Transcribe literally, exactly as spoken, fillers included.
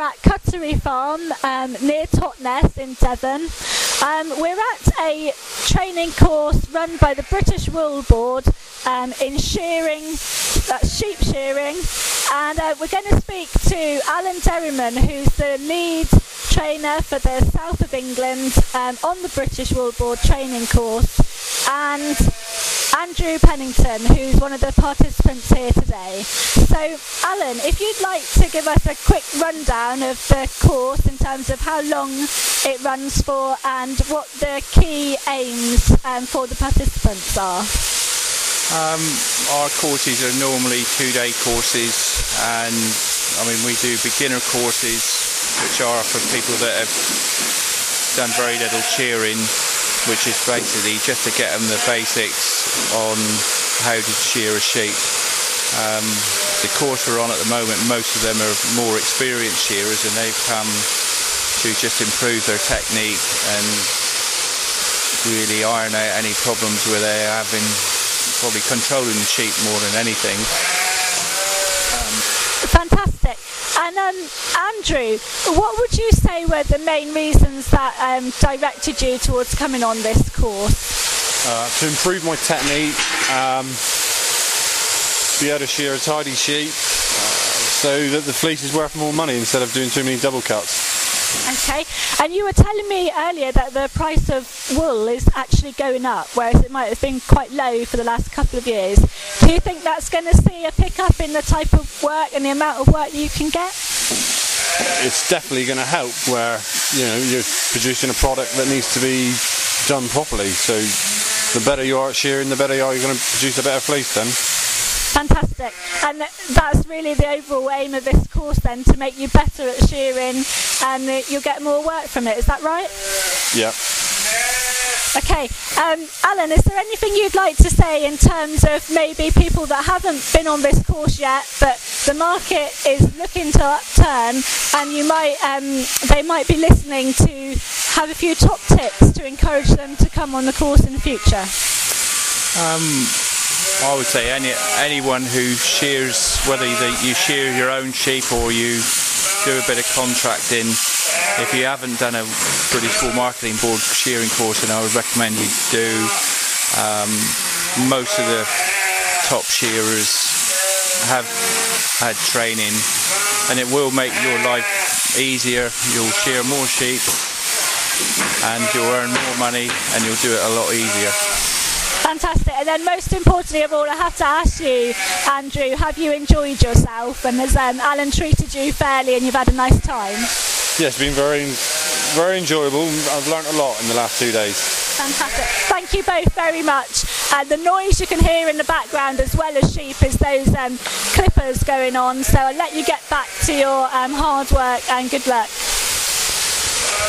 at Cuttery Farm um, near Totnes in Devon. Um, we're at a training course run by the British Wool Board um, in shearing, uh, sheep shearing, and uh, we're going to speak to Alan Derryman, who's the lead trainer for the south of England um, on the British Wool Board training course, and Andrew Pennington, who's one of the participants here today. So, Alan, if you'd like to give us a quick rundown of the course in terms of how long it runs for and what the key aims um, for the participants are. Um, our courses are normally two-day courses, and I mean we do beginner courses, which are for people that have done very little shearing, which is basically just to get them the basics on how to shear a sheep. Um, the course we're on at the moment, most of them are more experienced shearers, and they've come to just improve their technique and really iron out any problems where they're having, probably controlling the sheep more than anything. Um, Fantastic. And um, Andrew, what would you say were the main reasons that um, directed you towards coming on this course? Uh, to improve my technique, um, be able to shear a tidy sheep, uh, so that the fleece is worth more money instead of doing too many double cuts. Okay, and you were telling me earlier that the price of wool is actually going up, whereas it might have been quite low for the last couple of years. Do you think that's going to see a pick-up in the type of work and the amount of work that you can get? It's definitely going to help where, you know, you're producing a product that needs to be done properly. So the better you are at shearing, the better you are going to produce a better fleece then. Fantastic. And that's really the overall aim of this course then, to make you better at shearing, and you'll get more work from it, is that right? Yeah. Okay, um, Alan, is there anything you'd like to say in terms of maybe people that haven't been on this course yet, but the market is looking to upturn, and you might, um, they might be listening to have a few top tips to encourage them to come on the course in the future? um, I would say any anyone who shears, whether you shear your own sheep or you do a bit of contracting, if you haven't done a British Wool Marketing Board shearing course, then I would recommend you do. Um, most of the top shearers have had training, and it will make your life easier. You'll shear more sheep and you'll earn more money, and you'll do it a lot easier. Fantastic. And then most importantly of all, I have to ask you, Andrew, have you enjoyed yourself, and has um, Alan treated you fairly and you've had a nice time? Yeah, it's been very, very enjoyable. I've learnt a lot in the last two days. Fantastic. Thank you both very much. And the noise you can hear in the background as well as sheep is those um, clippers going on. So I'll let you get back to your um, hard work, and good luck.